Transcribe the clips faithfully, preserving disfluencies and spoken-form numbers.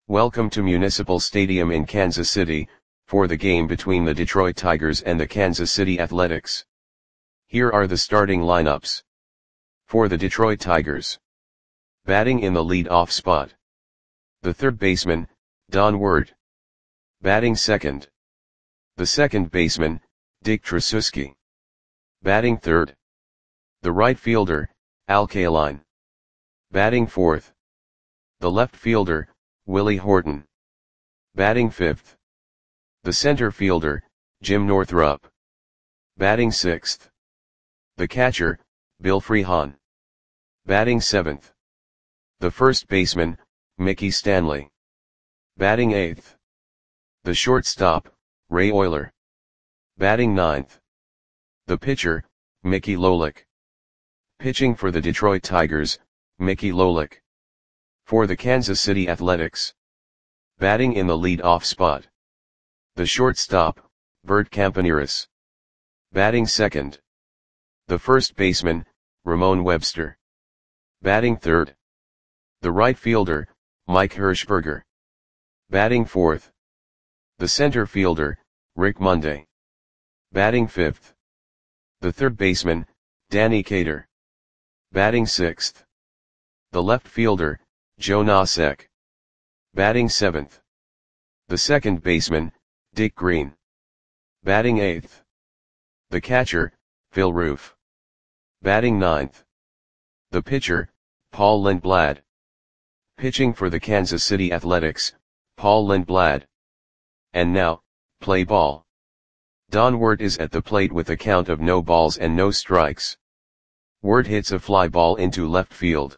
Welcome to Municipal Stadium in Kansas City, for the game between the Detroit Tigers and the Kansas City Athletics. Here are the starting lineups. For the Detroit Tigers. Batting in the lead-off spot. The third baseman, Don Ward. Batting second. The second baseman, Dick Tracewski. Batting third. The right fielder, Al Kaline. Batting fourth. The left fielder, Willie Horton. Batting fifth. The center fielder, Jim Northrup. Batting sixth. The catcher, Bill Freehan. Batting seventh. The first baseman, Mickey Stanley. Batting eighth. The shortstop, Ray Oyler. Batting ninth. The pitcher, Mickey Lolich. Pitching for the Detroit Tigers, Mickey Lolich. For the Kansas City Athletics. Batting in the lead-off spot. The shortstop, Bert Campaneris. Batting second. The first baseman, Ramon Webster. Batting third. The right fielder, Mike Hirschberger. Batting fourth. The center fielder, Rick Monday. Batting fifth. The third baseman, Danny Cater. Batting sixth. The left fielder, Joe Nosek. Batting seventh. The second baseman, Dick Green. Batting eighth. The catcher, Phil Roof. Batting ninth. The pitcher, Paul Lindblad. Pitching for the Kansas City Athletics, Paul Lindblad. And now, play ball. Don Ward is at the plate with a count of no balls and no strikes. Ward hits a fly ball into left field.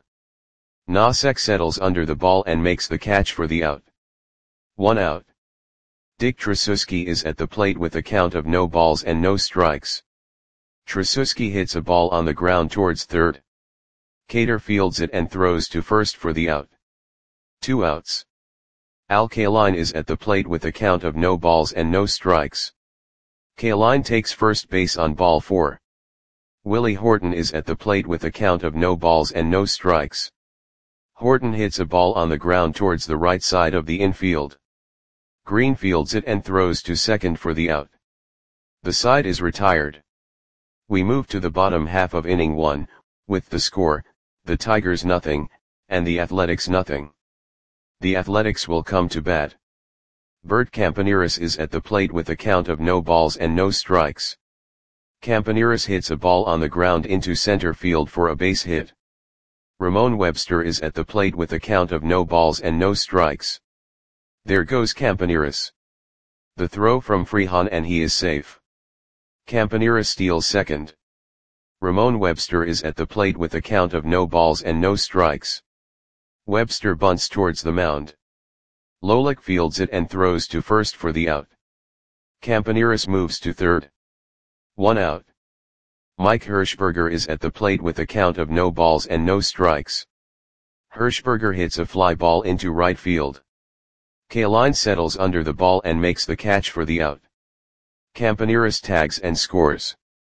Nosek settles under the ball and makes the catch for the out. One out. Dick Tracewski is at the plate with a count of no balls and no strikes. Tracewski hits a ball on the ground towards third. Cater fields it and throws to first for the out. Two outs. Al Kaline is at the plate with a count of no balls and no strikes. Kaline takes first base on ball four. Willie Horton is at the plate with a count of no balls and no strikes. Horton hits a ball on the ground towards the right side of the infield. Green fields it and throws to second for the out. The side is retired. We move to the bottom half of inning one, with the score, the Tigers nothing, and the Athletics nothing. The Athletics will come to bat. Bert Campaneris is at the plate with a count of no balls and no strikes. Campaneris hits a ball on the ground into center field for a base hit. Ramon Webster is at the plate with a count of no balls and no strikes. There goes Campaneris. The throw from Freehan and he is safe. Campaneris steals second. Ramon Webster is at the plate with a count of no balls and no strikes. Webster bunts towards the mound. Lolich fields it and throws to first for the out. Campaneris moves to third. One out. Mike Hirschberger is at the plate with a count of no balls and no strikes. Hirschberger hits a fly ball into right field. Kaline settles under the ball and makes the catch for the out. Campaneris tags and scores.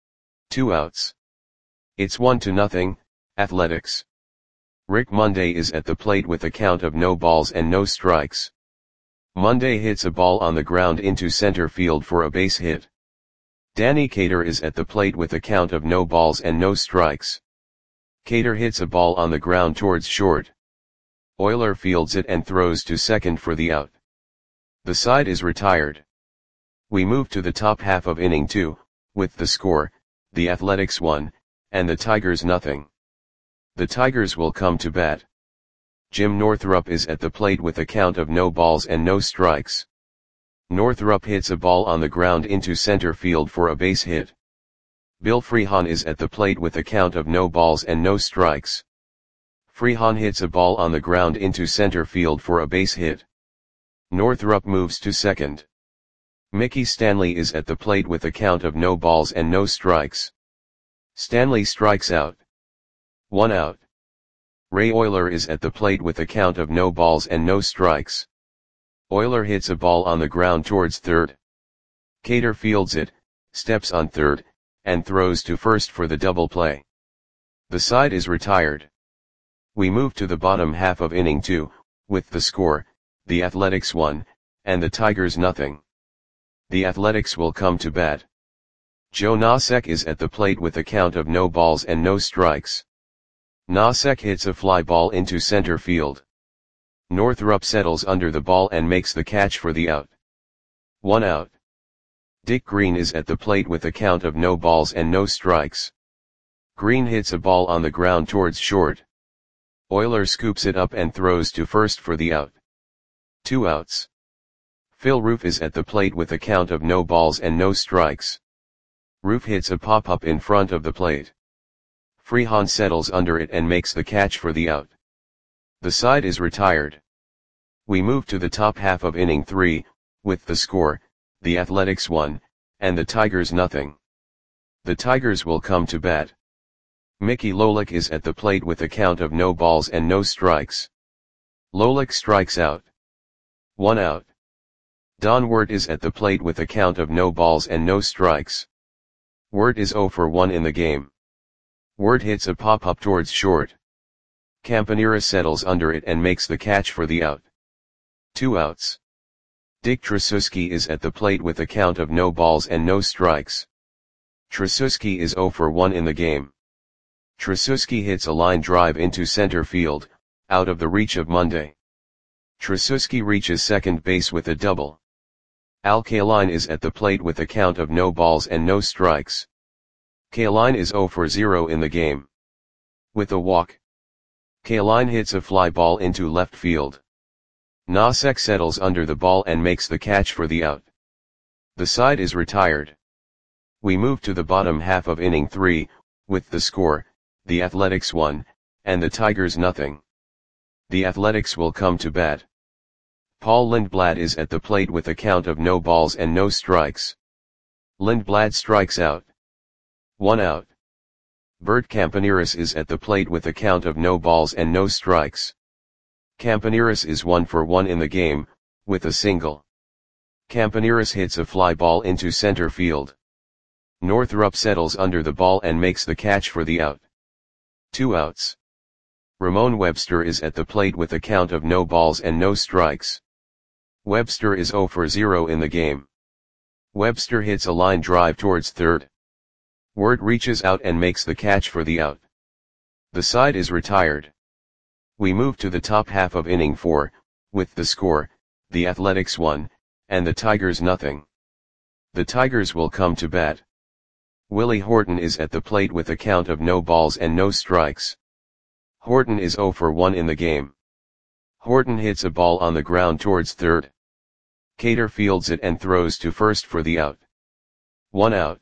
Two outs. It's one to nothing, Athletics. Rick Monday is at the plate with a count of no balls and no strikes. Monday hits a ball on the ground into center field for a base hit. Danny Cater is at the plate with a count of no balls and no strikes. Cater hits a ball on the ground towards short. Oyler fields it and throws to second for the out. The side is retired. We move to the top half of inning two, with the score, the Athletics one, and the Tigers nothing. The Tigers will come to bat. Jim Northrup is at the plate with a count of no balls and no strikes. Northrup hits a ball on the ground into center field for a base hit. Bill Freehan is at the plate with a count of no balls and no strikes. Freehan hits a ball on the ground into center field for a base hit. Northrup moves to second. Mickey Stanley is at the plate with a count of no balls and no strikes. Stanley strikes out. One out. Ray Oyler is at the plate with a count of no balls and no strikes. Oyler hits a ball on the ground towards third. Cater fields it, steps on third, and throws to first for the double play. The side is retired. We move to the bottom half of inning two, with the score, the Athletics one, and the Tigers nothing. The Athletics will come to bat. Joe Nosek is at the plate with a count of no balls and no strikes. Nosek hits a fly ball into center field. Northrup settles under the ball and makes the catch for the out. One out. Dick Green is at the plate with a count of no balls and no strikes. Green hits a ball on the ground towards short. Oyler scoops it up and throws to first for the out. Two outs. Phil Roof is at the plate with a count of no balls and no strikes. Roof hits a pop-up in front of the plate. Freehan settles under it and makes the catch for the out. The side is retired. We move to the top half of inning three, with the score, the Athletics one, and the Tigers nothing. The Tigers will come to bat. Mickey Lolich is at the plate with a count of no balls and no strikes. Lolich strikes out. One out. Don Wirt is at the plate with a count of no balls and no strikes. Wirt is zero for one in the game. Wirt hits a pop-up towards short. Campanera settles under it and makes the catch for the out. Two outs. Dick Tracewski is at the plate with a count of no balls and no strikes. Tracewski is zero for one in the game. Tracewski hits a line drive into center field, out of the reach of Monday. Tracewski reaches second base with a double. Al Kaline is at the plate with a count of no balls and no strikes. Kaline is zero for zero in the game. With a walk. Kaline hits a fly ball into left field. Nosek settles under the ball and makes the catch for the out. The side is retired. We move to the bottom half of inning three, with the score, the Athletics one, and the Tigers nothing. The Athletics will come to bat. Paul Lindblad is at the plate with a count of no balls and no strikes. Lindblad strikes out. One out. Bert Campaneris is at the plate with a count of no balls and no strikes. Campaneris is one for one in the game, with a single. Campaneris hits a fly ball into center field. Northrup settles under the ball and makes the catch for the out. Two outs. Ramon Webster is at the plate with a count of no balls and no strikes. Webster is zero for zero in the game. Webster hits a line drive towards third. Wirt reaches out and makes the catch for the out. The side is retired. We move to the top half of inning four, with the score, the Athletics one, and the Tigers nothing. The Tigers will come to bat. Willie Horton is at the plate with a count of no balls and no strikes. Horton is zero for one in the game. Horton hits a ball on the ground towards third. Cater fields it and throws to first for the out. One out.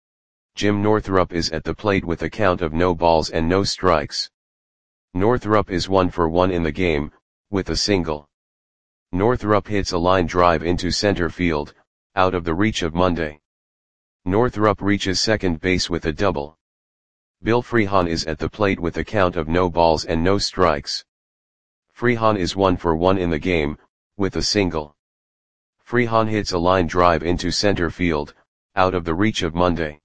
Jim Northrup is at the plate with a count of no balls and no strikes. Northrup is one for one in the game, with a single. Northrup hits a line drive into center field, out of the reach of Monday. Northrup reaches second base with a double. Bill Freehan is at the plate with a count of no balls and no strikes. Freehan is one for one in the game, with a single. Freehan hits a line drive into center field, out of the reach of Monday.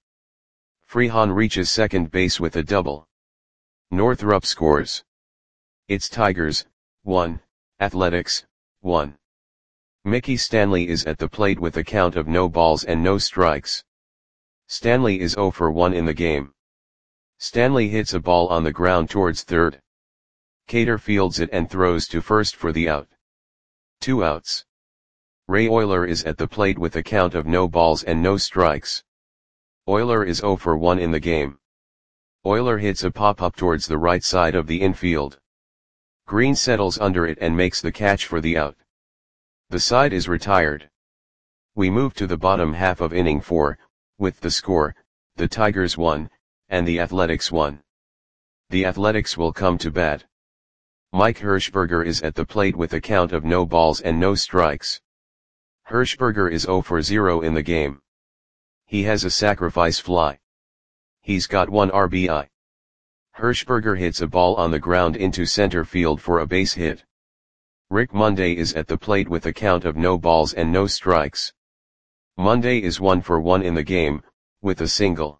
Freehan reaches second base with a double. Northrup scores. It's Tigers, one, Athletics, one. Mickey Stanley is at the plate with a count of no balls and no strikes. Stanley is zero for one in the game. Stanley hits a ball on the ground towards third. Cater fields it and throws to first for the out. Two outs. Ray Oyler is at the plate with a count of no balls and no strikes. Oyler is zero for one in the game. Oyler hits a pop-up towards the right side of the infield. Green settles under it and makes the catch for the out. The side is retired. We move to the bottom half of inning four, with the score, the Tigers one, and the Athletics one. The Athletics will come to bat. Mike Hirschberger is at the plate with a count of no balls and no strikes. Hirschberger is zero for zero in the game. He has a sacrifice fly. He's got one R B I. Hirschberger hits a ball on the ground into center field for a base hit. Rick Monday is at the plate with a count of no balls and no strikes. Monday is one for one in the game, with a single.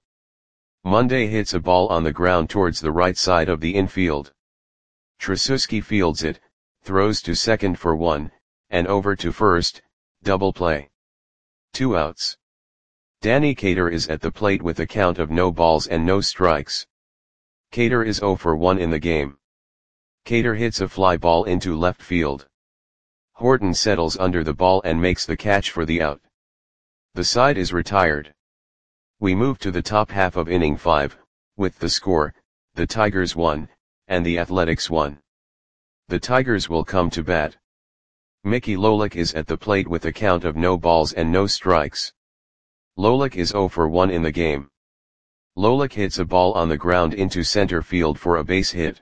Monday hits a ball on the ground towards the right side of the infield. Tracewski fields it, throws to second for one, and over to first, double play. Two outs. Danny Cater is at the plate with a count of no balls and no strikes. Cater is oh for one in the game. Cater hits a fly ball into left field. Horton settles under the ball and makes the catch for the out. The side is retired. We move to the top half of inning five, with the score, the Tigers one, and the Athletics one. The Tigers will come to bat. Mickey Lolich is at the plate with a count of no balls and no strikes. Lolich is oh for one in the game. Lolich hits a ball on the ground into center field for a base hit.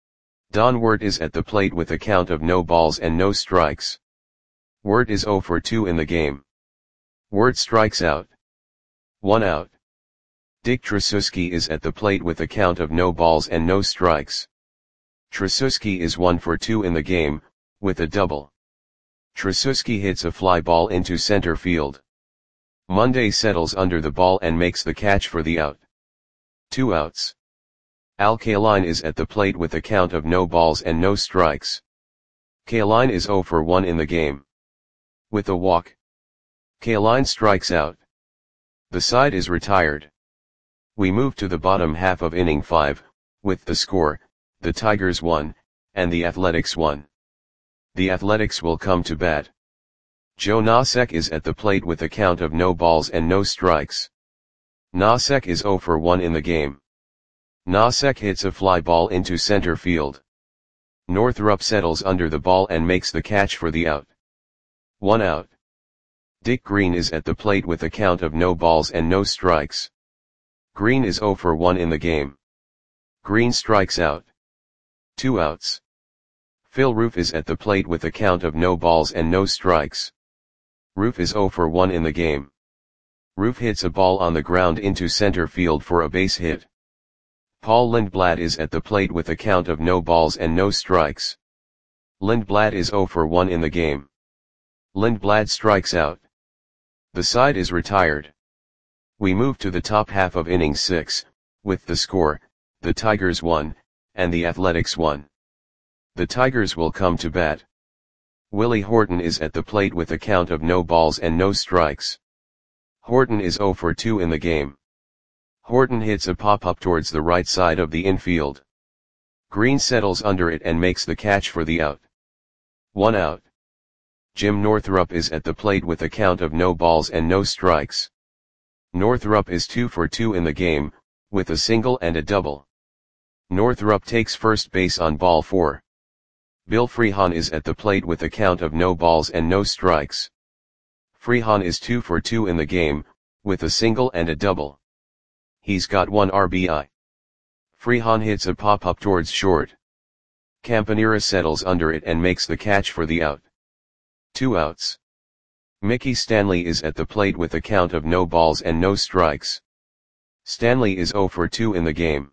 Don Wirt is at the plate with a count of no balls and no strikes. Wirt is oh for two in the game. Wirt strikes out. One out. Dick Tracewski is at the plate with a count of no balls and no strikes. Tracewski is one for two in the game, with a double. Tracewski hits a fly ball into center field. Monday settles under the ball and makes the catch for the out. Two outs. Al Kaline is at the plate with a count of no balls and no strikes. Kaline is oh for one in the game. With a walk. Kaline strikes out. The side is retired. We move to the bottom half of inning five, with the score, the Tigers one, and the Athletics one. The Athletics will come to bat. Joe Nosek is at the plate with a count of no balls and no strikes. Nosek is oh for one in the game. Nosek hits a fly ball into center field. Northrup settles under the ball and makes the catch for the out. One out. Dick Green is at the plate with a count of no balls and no strikes. Green is oh for one in the game. Green strikes out. Two outs. Phil Roof is at the plate with a count of no balls and no strikes. Roof is oh for one in the game. Roof hits a ball on the ground into center field for a base hit. Paul Lindblad is at the plate with a count of no balls and no strikes. Lindblad is oh for one in the game. Lindblad strikes out. The side is retired. We move to the top half of inning six, with the score, the Tigers one, and the Athletics one. The Tigers will come to bat. Willie Horton is at the plate with a count of no balls and no strikes. Horton is oh for two in the game. Horton hits a pop-up towards the right side of the infield. Green settles under it and makes the catch for the out. One out. Jim Northrup is at the plate with a count of no balls and no strikes. Northrup is two for two in the game, with a single and a double. Northrup takes first base on ball four. Bill Freehan is at the plate with a count of no balls and no strikes. Freehan is two for two in the game, with a single and a double. He's got one R B I. Freehan hits a pop-up towards short. Campanera settles under it and makes the catch for the out. Two outs. Mickey Stanley is at the plate with a count of no balls and no strikes. Stanley is oh for two in the game.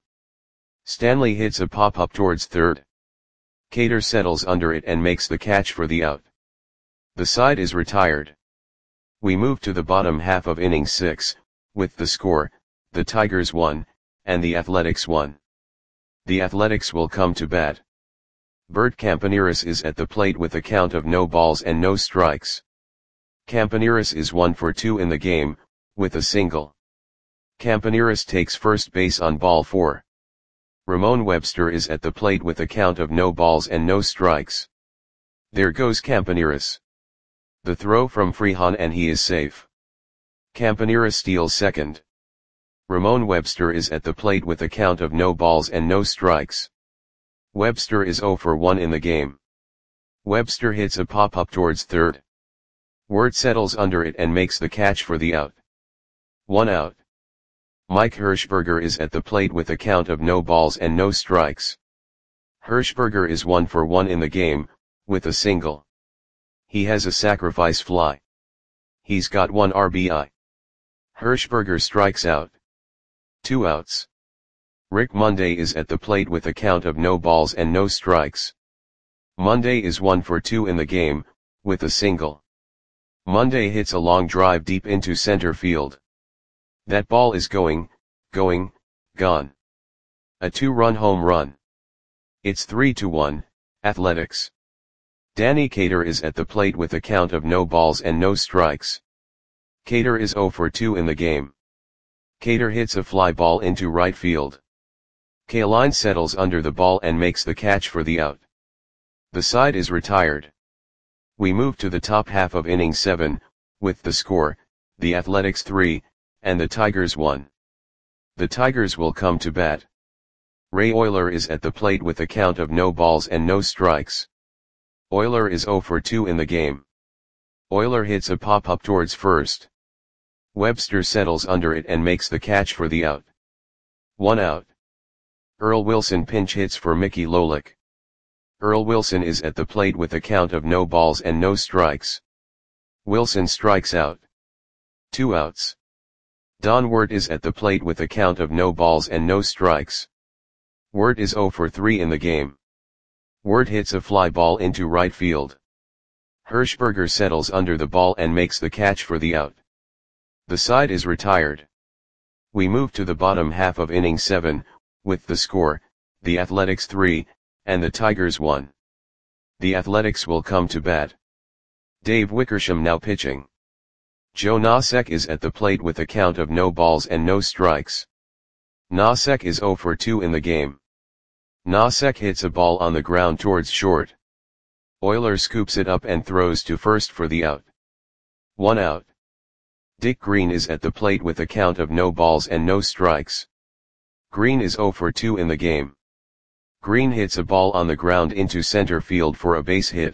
Stanley hits a pop-up towards third. Cater settles under it and makes the catch for the out. The side is retired. We move to the bottom half of inning six, with the score, the Tigers one, and the Athletics one. The Athletics will come to bat. Bert Campaneris is at the plate with a count of no balls and no strikes. Campaneris is one for two in the game, with a single. Campaneris takes first base on ball four. Ramon Webster is at the plate with a count of no balls and no strikes. There goes Campaneris. The throw from Freehan and he is safe. Campaneris steals second. Ramon Webster is at the plate with a count of no balls and no strikes. Webster is oh for one in the game. Webster hits a pop-up towards third. Wirt settles under it and makes the catch for the out. One out. Mike Hirschberger is at the plate with a count of no balls and no strikes. Hirschberger is one for one in the game, with a single. He has a sacrifice fly. He's got one R B I. Hirschberger strikes out. Two outs. Rick Monday is at the plate with a count of no balls and no strikes. Monday is one for two in the game, with a single. Monday hits a long drive deep into center field. That ball is going, going, gone. A two-run home run. It's three to one, Athletics. Danny Cater is at the plate with a count of no balls and no strikes. Cater is zero for two in the game. Cater hits a fly ball into right field. Kaline settles under the ball and makes the catch for the out. The side is retired. We move to the top half of inning seven, with the score, the Athletics three, and the Tigers one. The Tigers will come to bat. Ray Oyler is at the plate with a count of no balls and no strikes. Oyler is zero for two in the game. Oyler hits a pop-up towards first. Webster settles under it and makes the catch for the out. One out. Earl Wilson pinch hits for Mickey Lolich. Earl Wilson is at the plate with a count of no balls and no strikes. Wilson strikes out. Two outs. Don Wirt is at the plate with a count of no balls and no strikes. Wirt is zero for three in the game. Wirt hits a fly ball into right field. Hirschberger settles under the ball and makes the catch for the out. The side is retired. We move to the bottom half of inning seven, with the score, the Athletics three, and the Tigers one. The Athletics will come to bat. Dave Wickersham now pitching. Joe Nosek is at the plate with a count of no balls and no strikes. Nosek is zero for two in the game. Nosek hits a ball on the ground towards short. Oyler scoops it up and throws to first for the out. One out. Dick Green is at the plate with a count of no balls and no strikes. Green is zero for two in the game. Green hits a ball on the ground into center field for a base hit.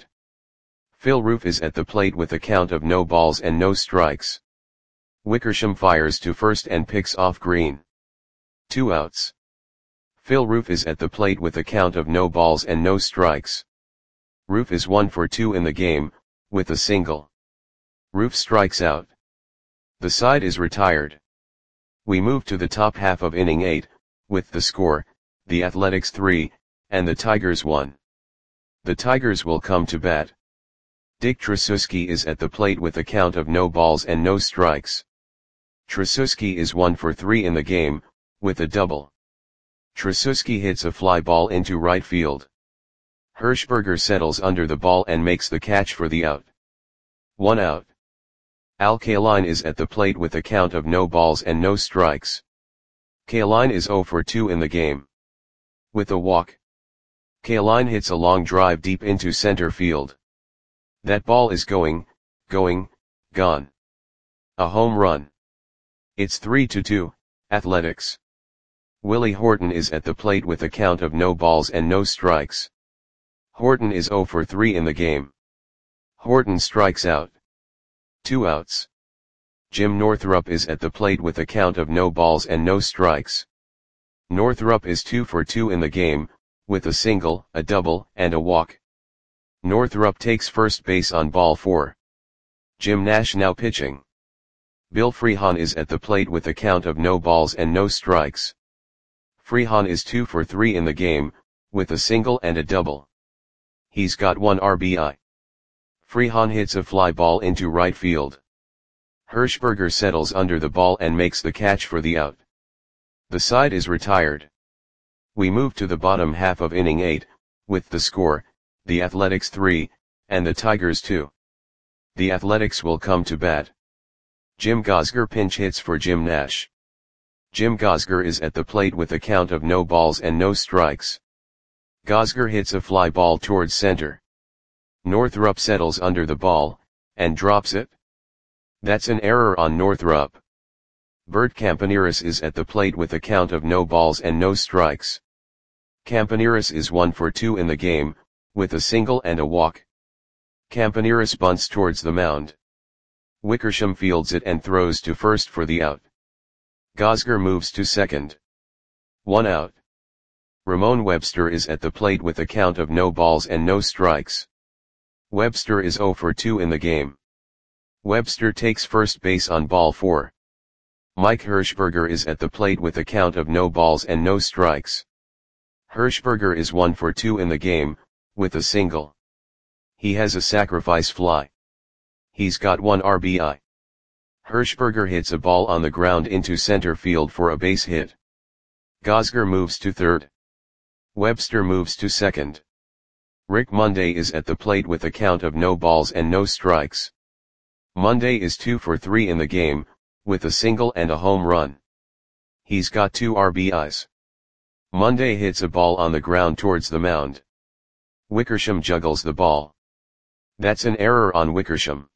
Phil Roof is at the plate with a count of no balls and no strikes. Wickersham fires to first and picks off Green. Two outs. Phil Roof is at the plate with a count of no balls and no strikes. Roof is one for two in the game, with a single. Roof strikes out. The side is retired. We move to the top half of inning eight, with the score, the Athletics three, and the Tigers one. The Tigers will come to bat. Dick Tracewski is at the plate with a count of no balls and no strikes. Tracewski is one for three in the game, with a double. Tracewski hits a fly ball into right field. Hirschberger settles under the ball and makes the catch for the out. One out. Al Kaline is at the plate with a count of no balls and no strikes. Kaline is zero for two in the game. With a walk. Kaline hits a long drive deep into center field. That ball is going, going, gone. A home run. It's three to two, Athletics. Willie Horton is at the plate with a count of no balls and no strikes. Horton is zero for three in the game. Horton strikes out. Two outs. Jim Northrup is at the plate with a count of no balls and no strikes. Northrup is two for two in the game, with a single, a double, and a walk. Northrup takes first base on ball four. Jim Nash now pitching. Bill Freehan is at the plate with a count of no balls and no strikes. Freehan is two for three in the game, with a single and a double. He's got one R B I. Freehan hits a fly ball into right field. Hirschberger settles under the ball and makes the catch for the out. The side is retired. We move to the bottom half of inning eight, with the score, the Athletics three, and the Tigers two. The Athletics will come to bat. Jim Gosger pinch hits for Jim Nash. Jim Gosger is at the plate with a count of no balls and no strikes. Gosger hits a fly ball towards center. Northrup settles under the ball, and drops it. That's an error on Northrup. Bert Campaneris is at the plate with a count of no balls and no strikes. Campaneris is one for two in the game, with a single and a walk. Campaneris bunts towards the mound. Wickersham fields it and throws to first for the out. Gosger moves to second. One out. Ramon Webster is at the plate with a count of no balls and no strikes. Webster is zero for two in the game. Webster takes first base on ball four. Mike Hirschberger is at the plate with a count of no balls and no strikes. Hirschberger is one for two in the game, with a single. He has a sacrifice fly. He's got one R B I. Hirschberger hits a ball on the ground into center field for a base hit. Gosger moves to third. Webster moves to second. Rick Monday is at the plate with a count of no balls and no strikes. Monday is two for three in the game, with a single and a home run. He's got two R B Is. Monday hits a ball on the ground towards the mound. Wickersham juggles the ball. That's an error on Wickersham.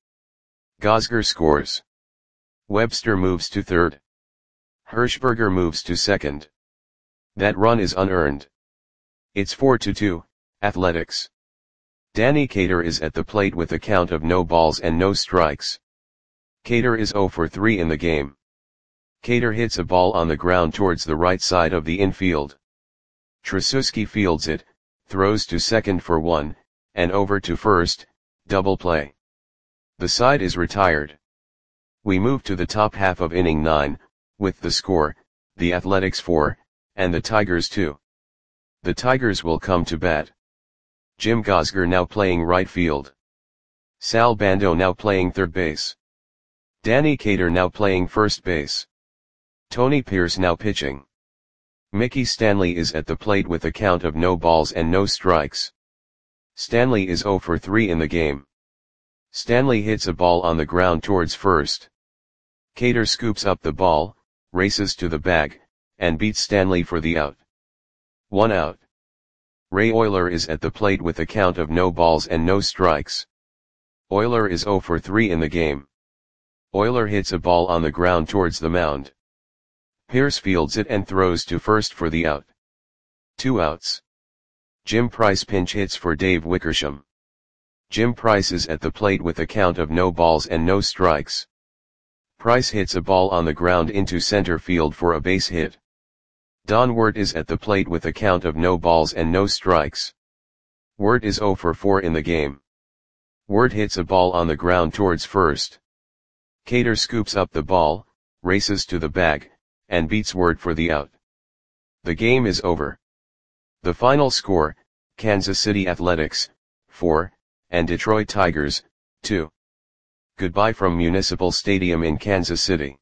Gosger scores. Webster moves to third. Hirschberger moves to second. That run is unearned. It's four to two, Athletics. Danny Cater is at the plate with a count of no balls and no strikes. Cater is zero for three in the game. Cater hits a ball on the ground towards the right side of the infield. Tracewski fields it, throws to second for one, and over to first, double play. The side is retired. We move to the top half of inning nine, with the score, the Athletics four, and the Tigers two. The Tigers will come to bat. Jim Gosger now playing right field. Sal Bando now playing third base. Danny Cater now playing first base. Tony Pierce now pitching. Mickey Stanley is at the plate with a count of no balls and no strikes. Stanley is zero for three in the game. Stanley hits a ball on the ground towards first. Cater scoops up the ball, races to the bag, and beats Stanley for the out. One out. Ray Oyler is at the plate with a count of no balls and no strikes. Oyler is zero for three in the game. Oyler hits a ball on the ground towards the mound. Pierce fields it and throws to first for the out. Two outs. Jim Price pinch hits for Dave Wickersham. Jim Price is at the plate with a count of no balls and no strikes. Price hits a ball on the ground into center field for a base hit. Don Wirt is at the plate with a count of no balls and no strikes. Wirt is zero for four in the game. Wirt hits a ball on the ground towards first. Cater scoops up the ball, races to the bag, and beats Wirt for the out. The game is over. The final score, Kansas City Athletics, four, and Detroit Tigers, two. Goodbye from Municipal Stadium in Kansas City.